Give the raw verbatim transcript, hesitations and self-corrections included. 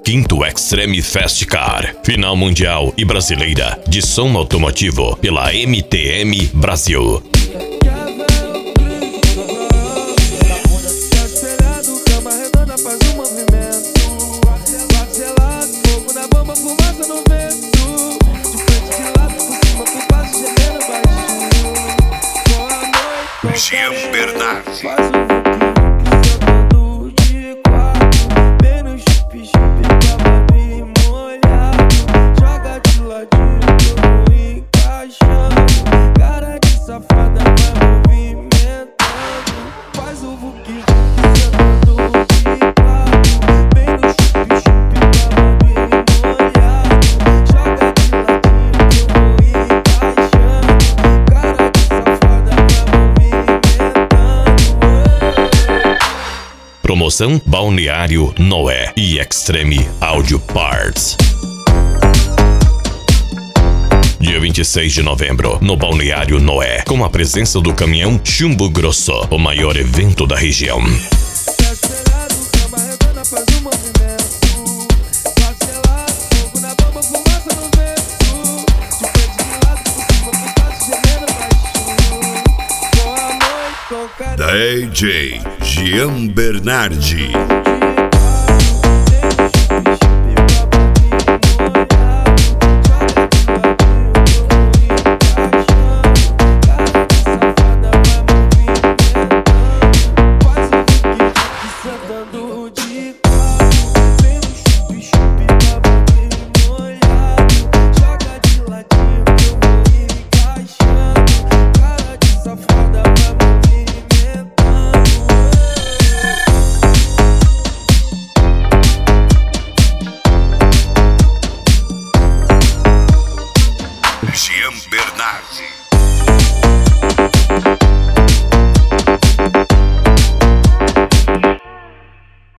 quinto Extreme Fast Car, final mundial e brasileira de som automotivo pela M T M Brasil. Jean Bernardi. Promoção Balneário Noé e Extreme Audio Parts. Dia vinte e seis de novembro, no Balneário Noé, com a presença do caminhão Chumbo Grosso, o maior evento da região. D J Jean Bernardi. Jean Bernardi.